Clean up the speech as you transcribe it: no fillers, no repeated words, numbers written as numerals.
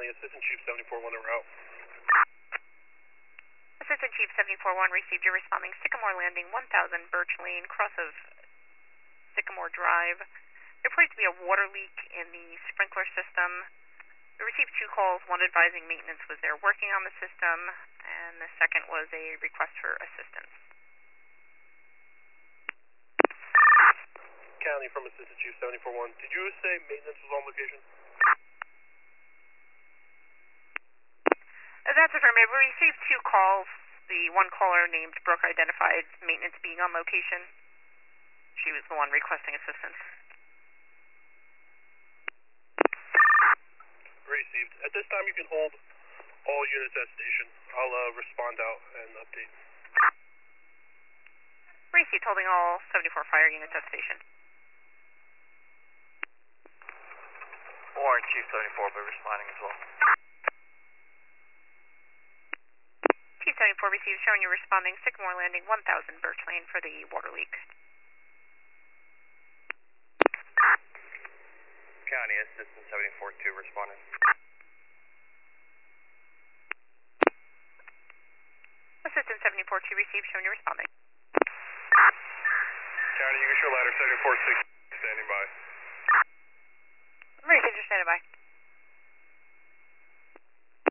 County, Assistant Chief 74-1 en route. Assistant Chief 74-1 received your responding Sycamore Landing, 1000 Birch Lane, cross of Sycamore Drive. There reported to be a water leak in the sprinkler system. We received 2 calls, one advising maintenance was there working on the system, and the second was a request for assistance. County from Assistant Chief 74-1. Did you say maintenance was on location? That's affirmative. We received 2 calls. The one caller named Brooke identified maintenance being on location. She was the one requesting assistance. Received. At this time, you can hold all units at station. I'll respond out and update. Received, holding all 74 fire units at station. Warren, Chief 74 will be responding as well. Chief 74 received, showing you responding Sycamore Landing, 1000 Birch Lane for the water leak. County, Assistant 74-2 responding. Assistant 74-2 received, showing you responding. County, you can show ladder 74-6 standing by. Received, you're standing by.